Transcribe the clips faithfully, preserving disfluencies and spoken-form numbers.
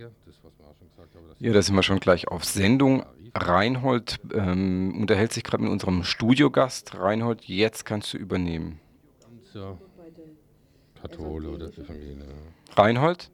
das, was wir auch schon gesagt haben. Ja, da sind wir schon gleich auf Sendung. Reinhold ähm, unterhält sich gerade mit unserem Studiogast. Reinhold, jetzt kannst du übernehmen. So, Kathole oder Evangeline. Reinhold?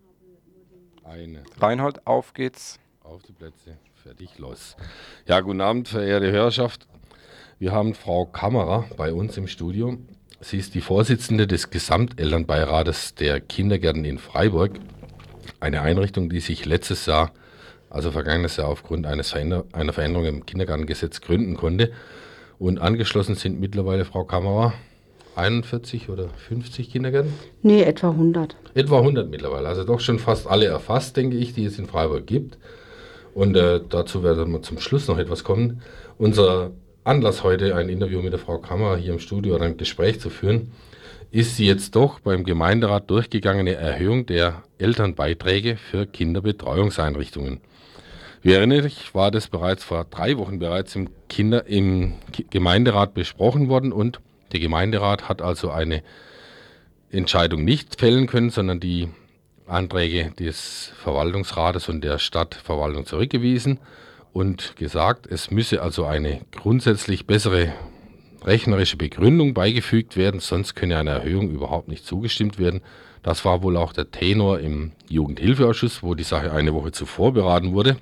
Eine. Reinhold, auf geht's. Auf die Plätze, fertig, los. Ja, guten Abend, verehrte Hörerschaft. Wir haben Frau Kammerer bei uns im Studio. Sie ist die Vorsitzende des Gesamtelternbeirates der Kindergärten in Freiburg. Eine Einrichtung, die sich letztes Jahr, also vergangenes Jahr, aufgrund eines Veränder- einer Veränderung im Kindergartengesetz gründen konnte. Und angeschlossen sind mittlerweile, Frau Kammerer, einundvierzig oder fünfzig Kindergärten? Nee, etwa hundert. Etwa hundert mittlerweile. Also doch schon fast alle erfasst, denke ich, die es in Freiburg gibt. Und äh, dazu werden wir zum Schluss noch etwas kommen. Unser Anlass heute, ein Interview mit der Frau Kammerer hier im Studio oder ein Gespräch zu führen, ist die jetzt doch beim Gemeinderat durchgegangene Erhöhung der Elternbeiträge für Kinderbetreuungseinrichtungen. Wie erinnere ich, war das bereits vor drei Wochen bereits im, Kinder, im Gemeinderat besprochen worden und der Gemeinderat hat also eine Entscheidung nicht fällen können, sondern die Anträge des Verwaltungsrates und der Stadtverwaltung zurückgewiesen und gesagt, es müsse also eine grundsätzlich bessere rechnerische Begründung beigefügt werden, sonst könne einer Erhöhung überhaupt nicht zugestimmt werden. Das war wohl auch der Tenor im Jugendhilfeausschuss, wo die Sache eine Woche zuvor beraten wurde.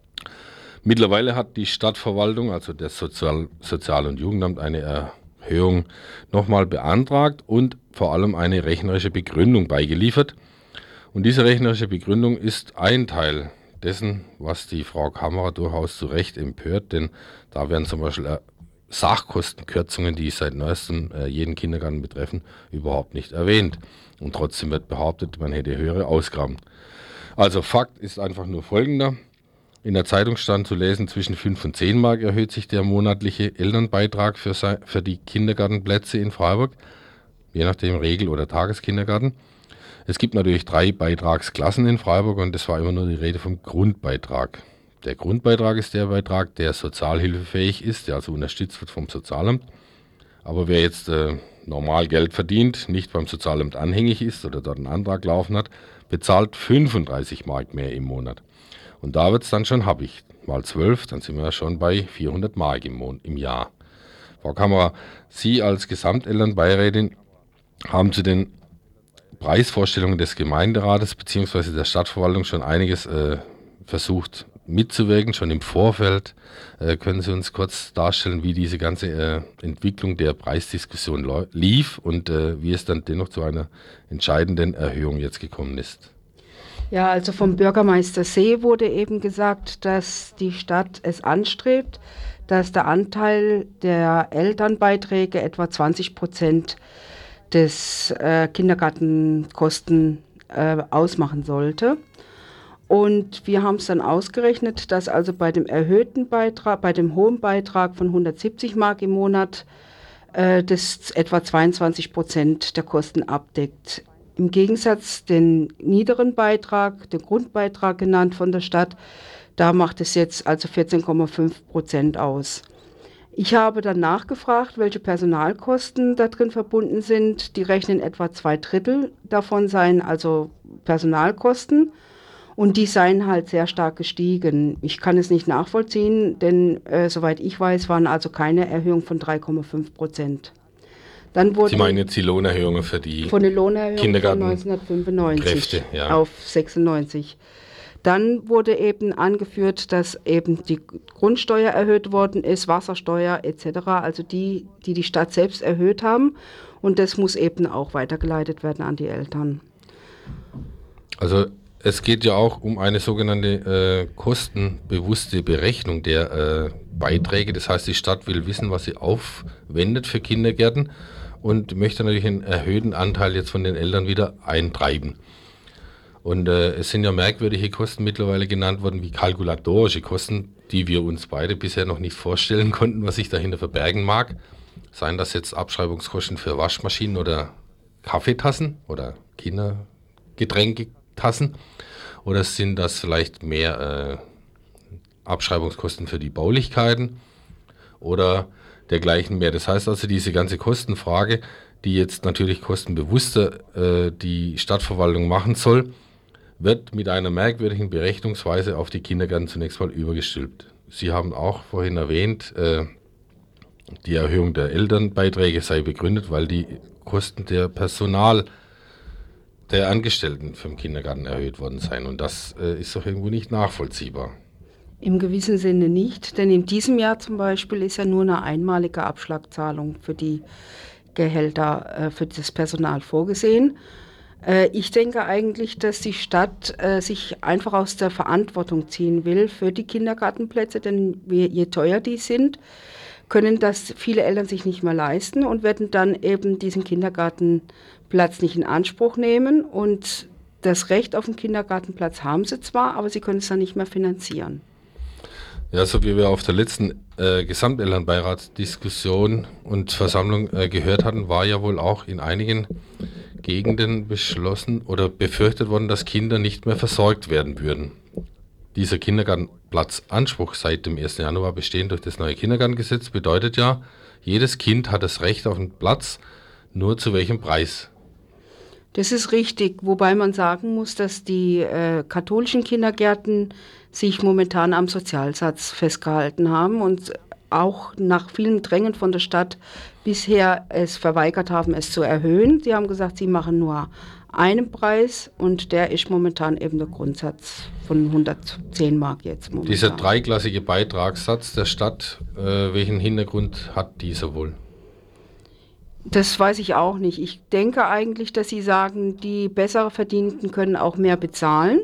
Mittlerweile hat die Stadtverwaltung, also das Sozial-, Sozial- und Jugendamt, eine Erhöhung nochmal beantragt und vor allem eine rechnerische Begründung beigeliefert. Und diese rechnerische Begründung ist ein Teil dessen, was die Frau Kammerer durchaus zu Recht empört, denn da werden zum Beispiel äh, Sachkostenkürzungen, die seit neuestem äh, jeden Kindergarten betreffen, überhaupt nicht erwähnt. Und trotzdem wird behauptet, man hätte höhere Ausgaben. Also Fakt ist einfach nur folgender. In der Zeitung stand zu lesen, zwischen fünf und zehn Mark erhöht sich der monatliche Elternbeitrag für, für die Kindergartenplätze in Freiburg, je nachdem Regel- oder Tageskindergarten. Es gibt natürlich drei Beitragsklassen in Freiburg und es war immer nur die Rede vom Grundbeitrag. Der Grundbeitrag ist der Beitrag, der sozialhilfefähig ist, der also unterstützt wird vom Sozialamt. Aber wer jetzt äh, normal Geld verdient, nicht beim Sozialamt anhängig ist oder dort einen Antrag laufen hat, bezahlt fünfunddreißig Mark mehr im Monat. Und da wird es dann schon happig. Mal zwölf, dann sind wir ja schon bei vierhundert Mark im, Mon- im Jahr. Frau Kammerer, Sie als Gesamtelternbeirätin haben zu den Preisvorstellungen des Gemeinderates bzw. der Stadtverwaltung schon einiges äh, versucht mitzuwirken, schon im Vorfeld. Äh, können Sie uns kurz darstellen, wie diese ganze äh, Entwicklung der Preisdiskussion lief und äh, wie es dann dennoch zu einer entscheidenden Erhöhung jetzt gekommen ist? Ja, also vom Bürgermeister See wurde eben gesagt, dass die Stadt es anstrebt, dass der Anteil der Elternbeiträge etwa zwanzig Prozent des äh, Kindergartenkosten äh, ausmachen sollte. Und wir haben es dann ausgerechnet, dass also bei dem erhöhten Beitrag, bei dem hohen Beitrag von hundertsiebzig Mark im Monat, äh, das etwa zweiundzwanzig Prozent der Kosten abdeckt. Im Gegensatz den niederen Beitrag, den Grundbeitrag genannt von der Stadt, da macht es jetzt also vierzehn Komma fünf Prozent aus. Ich habe dann nachgefragt, welche Personalkosten da drin verbunden sind. Die rechnen etwa zwei Drittel davon seien also Personalkosten und die seien halt sehr stark gestiegen. Ich kann es nicht nachvollziehen, denn äh, soweit ich weiß, waren also keine Erhöhung von drei Komma fünf Prozent. Dann wurden Sie meinen jetzt die Lohnerhöhungen für die von der Lohnerhöhung Kindergarten- von neunzehnhundertfünfundneunzig Kräfte, ja. auf sechsundneunzig. Dann wurde eben angeführt, dass eben die Grundsteuer erhöht worden ist, Wassersteuer et cetera, also die, die die Stadt selbst erhöht haben. Und das muss eben auch weitergeleitet werden an die Eltern. Also es geht ja auch um eine sogenannte äh, kostenbewusste Berechnung der äh, Beiträge. Das heißt, die Stadt will wissen, was sie aufwendet für Kindergärten und möchte natürlich einen erhöhten Anteil jetzt von den Eltern wieder eintreiben. Und äh, es sind ja merkwürdige Kosten mittlerweile genannt worden, wie kalkulatorische Kosten, die wir uns beide bisher noch nicht vorstellen konnten, was sich dahinter verbergen mag. Seien das jetzt Abschreibungskosten für Waschmaschinen oder Kaffeetassen oder Kindergetränketassen? Oder sind das vielleicht mehr äh, Abschreibungskosten für die Baulichkeiten oder dergleichen mehr? Das heißt also, diese ganze Kostenfrage, die jetzt natürlich kostenbewusster äh, die Stadtverwaltung machen soll, wird mit einer merkwürdigen Berechnungsweise auf die Kindergärten zunächst mal übergestülpt. Sie haben auch vorhin erwähnt, äh, die Erhöhung der Elternbeiträge sei begründet, weil die Kosten der Personal der Angestellten für den Kindergarten erhöht worden seien. Und das äh, ist doch irgendwo nicht nachvollziehbar. Im gewissen Sinne nicht, denn in diesem Jahr zum Beispiel ist ja nur eine einmalige Abschlagzahlung für die Gehälter äh, für das Personal vorgesehen. Äh, ich denke eigentlich, dass die Stadt äh, sich einfach aus der Verantwortung ziehen will für die Kindergartenplätze, denn je, je teuer die sind, können das viele Eltern sich nicht mehr leisten und werden dann eben diesen Kindergartenplatz nicht in Anspruch nehmen. Und das Recht auf den Kindergartenplatz haben sie zwar, aber sie können es dann nicht mehr finanzieren. Ja, so wie wir auf der letzten äh, Gesamtelternbeiratsdiskussion und Versammlung äh, gehört hatten, war ja wohl auch in einigen Gegenden beschlossen oder befürchtet worden, dass Kinder nicht mehr versorgt werden würden. Dieser Kindergartenplatzanspruch seit dem ersten Januar bestehend durch das neue Kindergartengesetz bedeutet ja, jedes Kind hat das Recht auf einen Platz, nur zu welchem Preis. Das ist richtig, wobei man sagen muss, dass die äh, katholischen Kindergärten sich momentan am Sozialsatz festgehalten haben und auch nach vielem Drängen von der Stadt bisher es verweigert haben, es zu erhöhen. Sie haben gesagt, sie machen nur einen Preis und der ist momentan eben der Grundsatz von hundertzehn Mark jetzt momentan. Dieser dreiklassige Beitragssatz der Stadt, äh, welchen Hintergrund hat dieser wohl? Das weiß ich auch nicht. Ich denke eigentlich, dass Sie sagen, die besser Verdienenden können auch mehr bezahlen.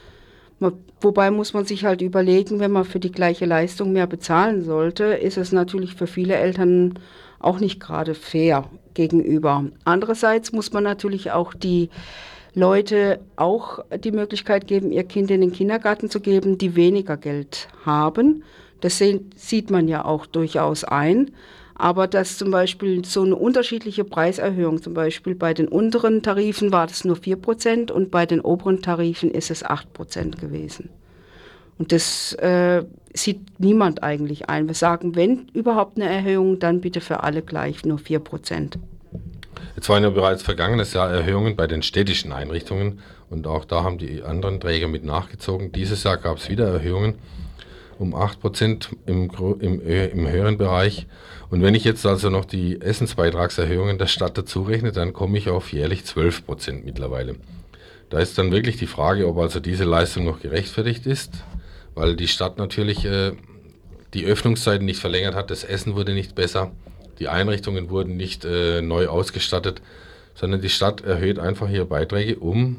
Wobei muss man sich halt überlegen, wenn man für die gleiche Leistung mehr bezahlen sollte, ist es natürlich für viele Eltern auch nicht gerade fair gegenüber. Andererseits muss man natürlich auch die Leute auch die Möglichkeit geben, ihr Kind in den Kindergarten zu geben, die weniger Geld haben. Das sehen, sieht man ja auch durchaus ein. Aber dass zum Beispiel so eine unterschiedliche Preiserhöhung, zum Beispiel bei den unteren Tarifen war das nur vier Prozent und bei den oberen Tarifen ist es acht Prozent gewesen. Und das äh, sieht niemand eigentlich ein. Wir sagen, wenn überhaupt eine Erhöhung, dann bitte für alle gleich nur vier Prozent. Jetzt waren ja bereits vergangenes Jahr Erhöhungen bei den städtischen Einrichtungen und auch da haben die anderen Träger mit nachgezogen. Dieses Jahr gab es wieder Erhöhungen um acht Prozent im, im, im höheren Bereich. Und wenn ich jetzt also noch die Essensbeitragserhöhungen der Stadt dazu rechne, dann komme ich auf jährlich zwölf Prozent mittlerweile. Da ist dann wirklich die Frage, ob also diese Leistung noch gerechtfertigt ist, weil die Stadt natürlich äh, die Öffnungszeiten nicht verlängert hat, das Essen wurde nicht besser, die Einrichtungen wurden nicht äh, neu ausgestattet, sondern die Stadt erhöht einfach ihre Beiträge, um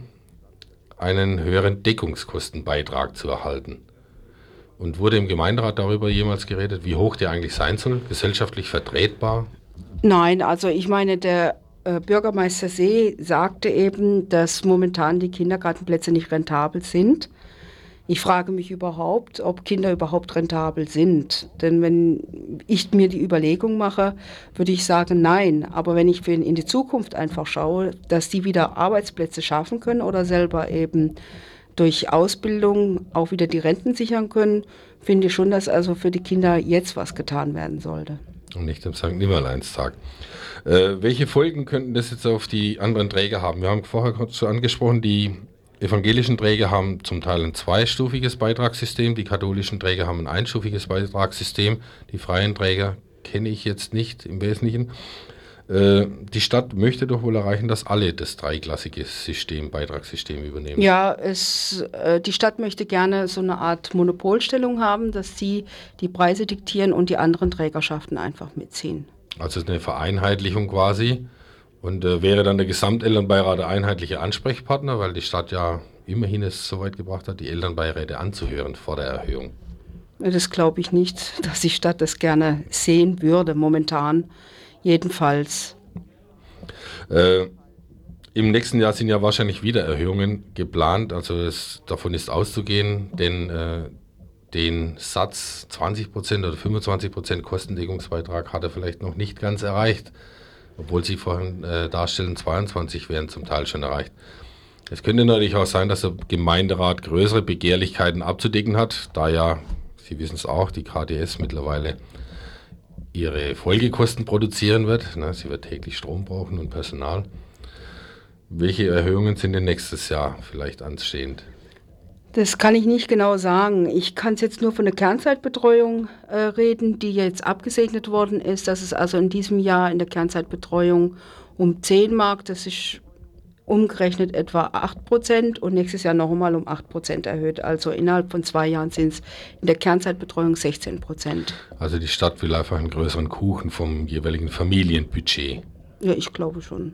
einen höheren Deckungskostenbeitrag zu erhalten. Und wurde im Gemeinderat darüber jemals geredet, wie hoch der eigentlich sein soll, gesellschaftlich vertretbar? Nein, also ich meine, der äh, Bürgermeister See sagte eben, dass momentan die Kindergartenplätze nicht rentabel sind. Ich frage mich überhaupt, ob Kinder überhaupt rentabel sind. Denn wenn ich mir die Überlegung mache, würde ich sagen, nein. Aber wenn ich für in die Zukunft einfach schaue, dass die wieder Arbeitsplätze schaffen können oder selber eben durch Ausbildung auch wieder die Renten sichern können, finde ich schon, dass also für die Kinder jetzt was getan werden sollte. Und nicht am Sankt Nimmerleinstag. Äh, welche Folgen könnten das jetzt auf die anderen Träger haben? Wir haben vorher kurz schon angesprochen, die evangelischen Träger haben zum Teil ein zweistufiges Beitragssystem, die katholischen Träger haben ein einstufiges Beitragssystem, die freien Träger kenne ich jetzt nicht im Wesentlichen. Die Stadt möchte doch wohl erreichen, dass alle das dreiklassige System, Beitragssystem übernehmen. Ja, es, äh, die Stadt möchte gerne so eine Art Monopolstellung haben, dass sie die Preise diktieren und die anderen Trägerschaften einfach mitziehen. Also eine Vereinheitlichung quasi. Und äh, wäre dann der Gesamtelternbeirat der einheitliche Ansprechpartner, weil die Stadt ja immerhin es so weit gebracht hat, die Elternbeiräte anzuhören vor der Erhöhung. Das glaube ich nicht, dass die Stadt das gerne sehen würde, momentan. Jedenfalls. Äh, Im nächsten Jahr sind ja wahrscheinlich wieder Erhöhungen geplant, also es, davon ist auszugehen, denn äh, den Satz zwanzig Prozent oder fünfundzwanzig Prozent Kostendeckungsbeitrag hat er vielleicht noch nicht ganz erreicht, obwohl Sie vorhin äh, darstellen, zweiundzwanzig wären zum Teil schon erreicht. Es könnte natürlich auch sein, dass der Gemeinderat größere Begehrlichkeiten abzudecken hat, da ja, Sie wissen es auch, die K D S mittlerweile ihre Folgekosten produzieren wird. Ne, sie wird täglich Strom brauchen und Personal. Welche Erhöhungen sind denn nächstes Jahr vielleicht anstehend? Das kann ich nicht genau sagen. Ich kann es jetzt nur von der Kernzeitbetreuung äh, reden, die jetzt abgesegnet worden ist, dass es also in diesem Jahr in der Kernzeitbetreuung um zehn Mark, das ist umgerechnet etwa acht Prozent und nächstes Jahr noch einmal um acht Prozent erhöht. Also innerhalb von zwei Jahren sind es in der Kernzeitbetreuung sechzehn Prozent. Also die Stadt will einfach einen größeren Kuchen vom jeweiligen Familienbudget. Ja, ich glaube schon.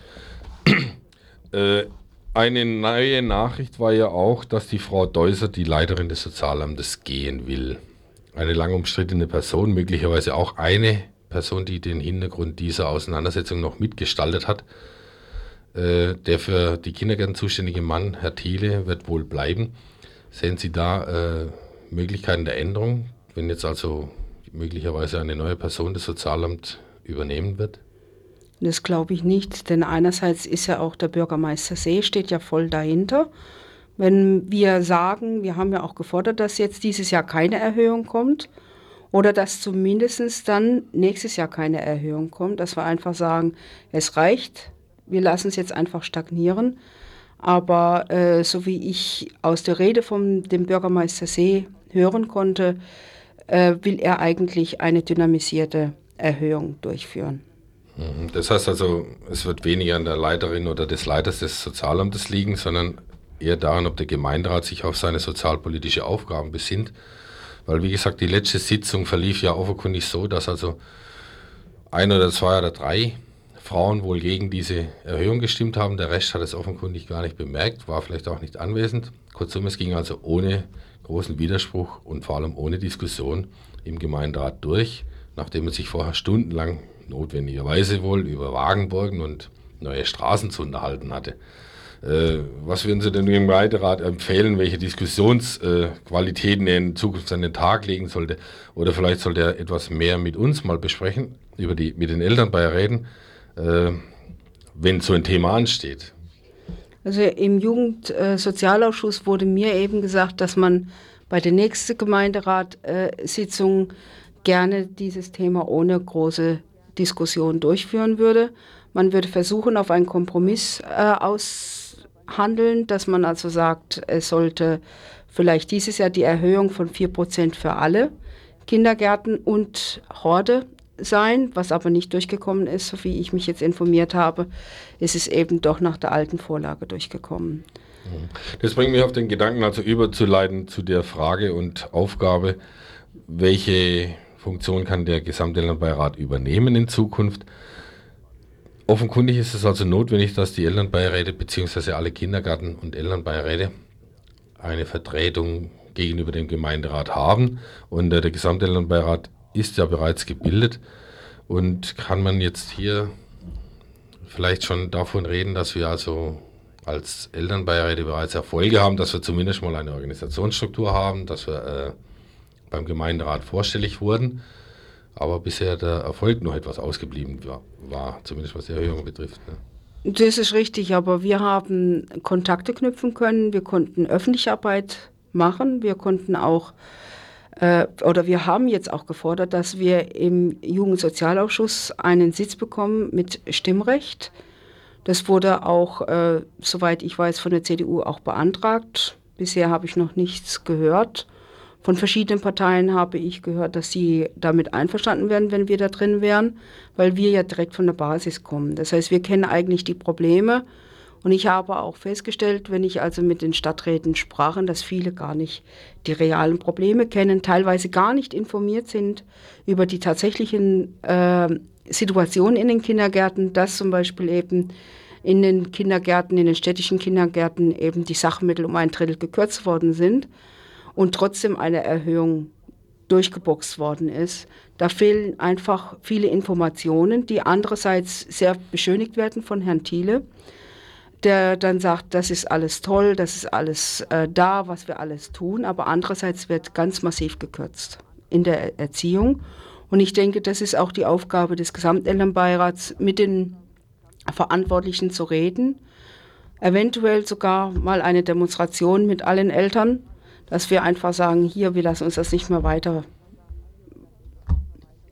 äh, eine neue Nachricht war ja auch, dass die Frau Deuser, die Leiterin des Sozialamtes, gehen will. Eine lang umstrittene Person, möglicherweise auch eine Person, die den Hintergrund dieser Auseinandersetzung noch mitgestaltet hat. Der für die Kindergärten zuständige Mann, Herr Thiele, wird wohl bleiben. Sehen Sie da äh, Möglichkeiten der Änderung, wenn jetzt also möglicherweise eine neue Person das Sozialamt übernehmen wird? Das glaube ich nicht, denn einerseits ist ja auch der Bürgermeister See, steht ja voll dahinter. Wenn wir sagen, wir haben ja auch gefordert, dass jetzt dieses Jahr keine Erhöhung kommt oder dass zumindest dann nächstes Jahr keine Erhöhung kommt, dass wir einfach sagen, es reicht. Wir lassen es jetzt einfach stagnieren. Aber äh, so wie ich aus der Rede von dem Bürgermeister See hören konnte, äh, will er eigentlich eine dynamisierte Erhöhung durchführen. Das heißt also, es wird weniger an der Leiterin oder des Leiters des Sozialamtes liegen, sondern eher daran, ob der Gemeinderat sich auf seine sozialpolitische Aufgaben besinnt. Weil, wie gesagt, die letzte Sitzung verlief ja offenkundig so, dass also ein oder zwei oder drei Frauen wohl gegen diese Erhöhung gestimmt haben. Der Rest hat es offenkundig gar nicht bemerkt, war vielleicht auch nicht anwesend. Kurzum, es ging also ohne großen Widerspruch und vor allem ohne Diskussion im Gemeinderat durch, nachdem man sich vorher stundenlang notwendigerweise wohl über Wagenburgen und neue Straßen zu unterhalten hatte. Äh, was würden Sie denn dem Gemeinderat empfehlen, welche Diskussionsqualitäten er in Zukunft an den Tag legen sollte? Oder vielleicht sollte er etwas mehr mit uns mal besprechen, über die, mit den Elternbeiräten, wenn so ein Thema ansteht? Also im Jugendsozialausschuss äh, wurde mir eben gesagt, dass man bei der nächsten Gemeinderatssitzung äh, gerne dieses Thema ohne große Diskussion durchführen würde. Man würde versuchen, auf einen Kompromiss äh, aushandeln, dass man also sagt, es sollte vielleicht dieses Jahr die Erhöhung von vier Prozent für alle Kindergärten und Horde sein, was aber nicht durchgekommen ist, so wie ich mich jetzt informiert habe, ist es eben doch nach der alten Vorlage durchgekommen. Das bringt mich auf den Gedanken, also überzuleiten zu der Frage und Aufgabe, welche Funktion kann der Gesamtelternbeirat übernehmen in Zukunft. Offenkundig ist es also notwendig, dass die Elternbeiräte bzw. alle Kindergarten- und Elternbeiräte eine Vertretung gegenüber dem Gemeinderat haben und äh, der Gesamtelternbeirat ist ja bereits gebildet und kann man jetzt hier vielleicht schon davon reden, dass wir also als Elternbeiräte bereits Erfolge haben, dass wir zumindest mal eine Organisationsstruktur haben, dass wir äh, beim Gemeinderat vorstellig wurden, aber bisher der Erfolg noch etwas ausgeblieben war, war zumindest was die Erhöhung betrifft. Ne? Das ist richtig, aber wir haben Kontakte knüpfen können, wir konnten öffentliche Arbeit machen, wir konnten auch oder wir haben jetzt auch gefordert, dass wir im Jugendsozialausschuss einen Sitz bekommen mit Stimmrecht. Das wurde auch, äh, soweit ich weiß, von der C D U auch beantragt. Bisher habe ich noch nichts gehört. Von verschiedenen Parteien habe ich gehört, dass sie damit einverstanden wären, wenn wir da drin wären, weil wir ja direkt von der Basis kommen. Das heißt, wir kennen eigentlich die Probleme. Und ich habe auch festgestellt, wenn ich also mit den Stadträten sprach, dass viele gar nicht die realen Probleme kennen, teilweise gar nicht informiert sind über die tatsächlichen äh, Situationen in den Kindergärten, dass zum Beispiel eben in den Kindergärten, in den städtischen Kindergärten eben die Sachmittel um ein Drittel gekürzt worden sind und trotzdem eine Erhöhung durchgeboxt worden ist. Da fehlen einfach viele Informationen, die andererseits sehr beschönigt werden von Herrn Thiele, der dann sagt, das ist alles toll, das ist alles äh, da, was wir alles tun, aber andererseits wird ganz massiv gekürzt in der Erziehung. Und ich denke, das ist auch die Aufgabe des Gesamtelternbeirats, mit den Verantwortlichen zu reden, eventuell sogar mal eine Demonstration mit allen Eltern, dass wir einfach sagen, hier, wir lassen uns das nicht mehr weiter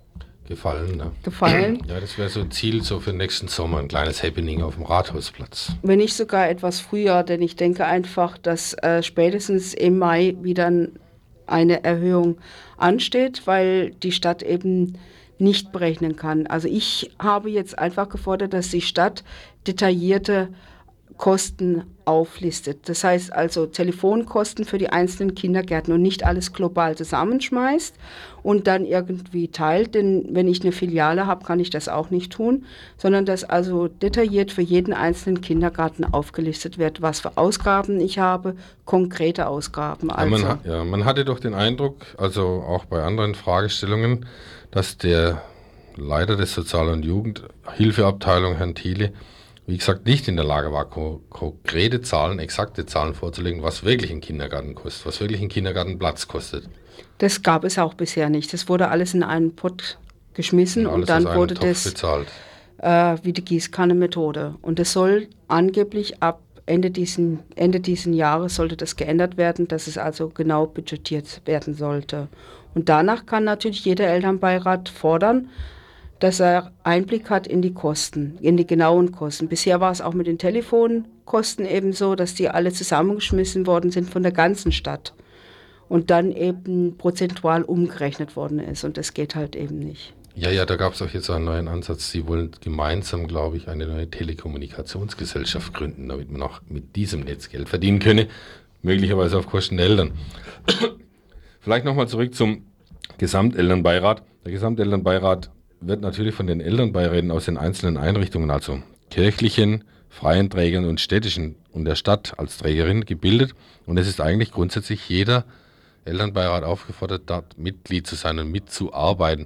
gefallen. Ne? gefallen. Ja, das wäre so ein Ziel so für den nächsten Sommer, ein kleines Happening auf dem Rathausplatz. Wenn nicht sogar etwas früher, denn ich denke einfach, dass äh, spätestens im Mai wieder eine Erhöhung ansteht, weil die Stadt eben nicht berechnen kann. Also ich habe jetzt einfach gefordert, dass die Stadt detaillierte Kosten auflistet. Das heißt also Telefonkosten für die einzelnen Kindergärten und nicht alles global zusammenschmeißt und dann irgendwie teilt, denn wenn ich eine Filiale habe, kann ich das auch nicht tun, sondern dass also detailliert für jeden einzelnen Kindergarten aufgelistet wird, was für Ausgaben ich habe, konkrete Ausgaben. Also. Ja, man, ja, man hatte doch den Eindruck, also auch bei anderen Fragestellungen, dass der Leiter der Sozial- und Jugendhilfeabteilung, Herrn Thiele, wie gesagt, nicht in der Lage war, ko- konkrete Zahlen, exakte Zahlen vorzulegen, was wirklich ein Kindergarten kostet, was wirklich ein Kindergartenplatz kostet. Das gab es auch bisher nicht. Das wurde alles in einen Pott geschmissen und, und dann wurde das bezahlt. Äh, wie die Gießkanne-Methode. Und das soll angeblich ab Ende diesen, Ende diesen Jahres sollte das geändert werden, dass es also genau budgetiert werden sollte. Und danach kann natürlich jeder Elternbeirat fordern, dass er Einblick hat in die Kosten, in die genauen Kosten. Bisher war es auch mit den Telefonkosten eben so, dass die alle zusammengeschmissen worden sind von der ganzen Stadt und dann eben prozentual umgerechnet worden ist. Und das geht halt eben nicht. Ja, ja, da gab es auch jetzt einen neuen Ansatz. Sie wollen gemeinsam, glaube ich, eine neue Telekommunikationsgesellschaft gründen, damit man auch mit diesem Netz Geld verdienen könne, möglicherweise auf Kosten der Eltern. Vielleicht nochmal zurück zum Gesamtelternbeirat. Der Gesamtelternbeirat wird natürlich von den Elternbeiräten aus den einzelnen Einrichtungen, also kirchlichen, freien Trägern und städtischen und der Stadt als Trägerin gebildet. Und es ist eigentlich grundsätzlich jeder Elternbeirat aufgefordert, dort Mitglied zu sein und mitzuarbeiten.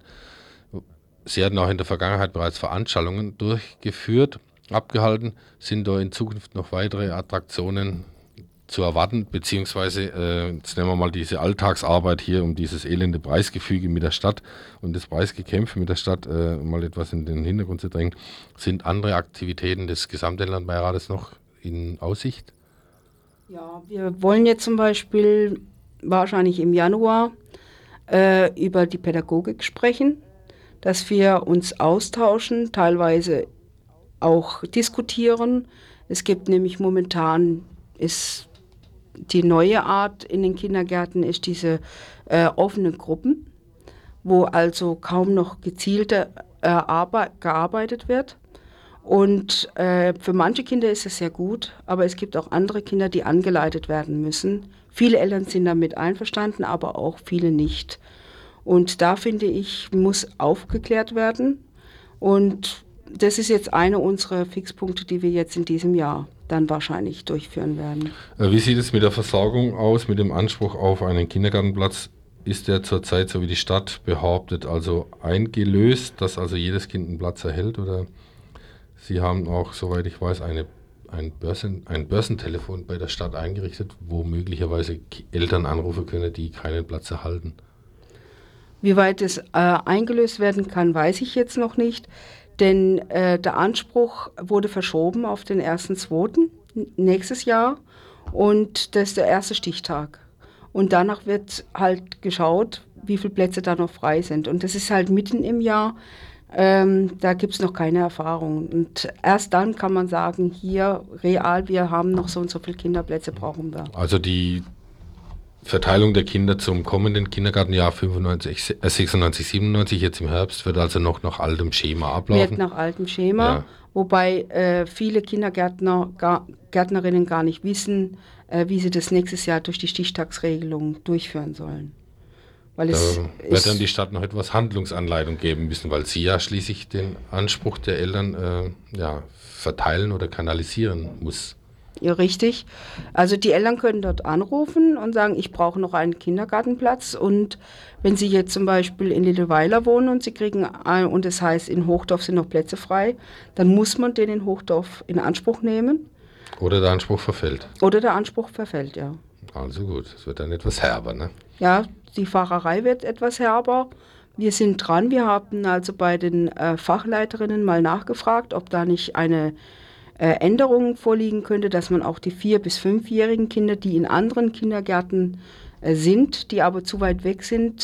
Sie hatten auch in der Vergangenheit bereits Veranstaltungen durchgeführt, abgehalten. Sind da in Zukunft noch weitere Attraktionen zu erwarten, beziehungsweise äh, jetzt nehmen wir mal diese Alltagsarbeit hier um dieses elende Preisgefüge mit der Stadt und das Preisgekämpfe mit der Stadt äh, mal etwas in den Hintergrund zu drängen. Sind andere Aktivitäten des Gesamtelternbeirates noch in Aussicht? Ja, wir wollen jetzt zum Beispiel wahrscheinlich im Januar äh, über die Pädagogik sprechen, dass wir uns austauschen, teilweise auch diskutieren. Es gibt nämlich momentan ist die neue Art in den Kindergärten ist diese äh, offenen Gruppen, wo also kaum noch gezielter äh, arbe- gearbeitet wird. Und äh, für manche Kinder ist es sehr gut, aber es gibt auch andere Kinder, die angeleitet werden müssen. Viele Eltern sind damit einverstanden, aber auch viele nicht. Und da finde ich, muss aufgeklärt werden. Und das ist jetzt einer unserer Fixpunkte, die wir jetzt in diesem Jahr dann wahrscheinlich durchführen werden. Wie sieht es mit der Versorgung aus, mit dem Anspruch auf einen Kindergartenplatz? Ist der zurzeit, so wie die Stadt behauptet, also eingelöst, dass also jedes Kind einen Platz erhält? Oder Sie haben auch, soweit ich weiß, eine, ein, Börsen, ein Börsentelefon bei der Stadt eingerichtet, wo möglicherweise Eltern anrufen können, die keinen Platz erhalten? Wie weit es äh, eingelöst werden kann, weiß ich jetzt noch nicht. Denn äh, der Anspruch wurde verschoben auf den ersten zweiten nächstes Jahr und das ist der erste Stichtag. Und danach wird halt geschaut, wie viele Plätze da noch frei sind. Und das ist halt mitten im Jahr, ähm, da gibt es noch keine Erfahrung. Und erst dann kann man sagen, hier real, wir haben noch so und so viele Kinderplätze, brauchen wir. Also die Verteilung der Kinder zum kommenden Kindergartenjahr fünfundneunzig, äh sechsundneunzig, siebenundneunzig, jetzt im Herbst, wird also noch nach altem Schema ablaufen. Wird nach altem Schema, ja. Wobei äh, viele Kindergärtner, gar, Gärtnerinnen gar nicht wissen, äh, wie sie das nächstes Jahr durch die Stichtagsregelung durchführen sollen. Weil da es wird dann die Stadt noch etwas Handlungsanleitung geben müssen, weil sie ja schließlich den Anspruch der Eltern äh, ja, verteilen oder kanalisieren muss. Ja, richtig. Also die Eltern können dort anrufen und sagen, ich brauche noch einen Kindergartenplatz. Und wenn sie jetzt zum Beispiel in Littelweiler wohnen und sie kriegen ein, und das heißt, in Hochdorf sind noch Plätze frei, dann muss man den in Hochdorf in Anspruch nehmen. Oder der Anspruch verfällt. Oder der Anspruch verfällt, ja. Also gut, es wird dann etwas herber, ne? Ja, die Fahrerei wird etwas herber. Wir sind dran. Wir haben also bei den äh, Fachleiterinnen mal nachgefragt, ob da nicht eine Äh, Änderungen vorliegen könnte, dass man auch die vier- bis fünfjährigen Kinder, die in anderen Kindergärten äh, sind, die aber zu weit weg sind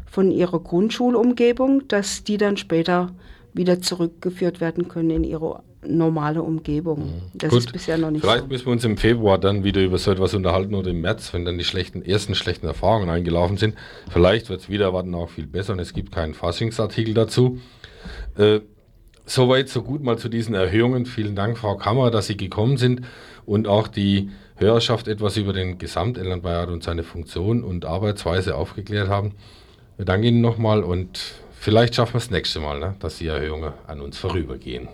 von ihrer Grundschulumgebung, dass die dann später wieder zurückgeführt werden können in ihre normale Umgebung. Das Gut, ist bisher noch nicht vielleicht so. müssen wir uns im Februar dann wieder über so etwas unterhalten oder im März, wenn dann die schlechten, ersten schlechten Erfahrungen eingelaufen sind. Vielleicht wird es wieder erwarten auch viel besser und es gibt keinen Faschingsartikel dazu. Äh, Soweit, so gut mal zu diesen Erhöhungen. Vielen Dank, Frau Kammer, dass Sie gekommen sind und auch die Hörerschaft etwas über den Gesamtelternbeirat und seine Funktion und Arbeitsweise aufgeklärt haben. Wir danken Ihnen nochmal und vielleicht schaffen wir es das nächste Mal, ne, dass die Erhöhungen an uns vorübergehen.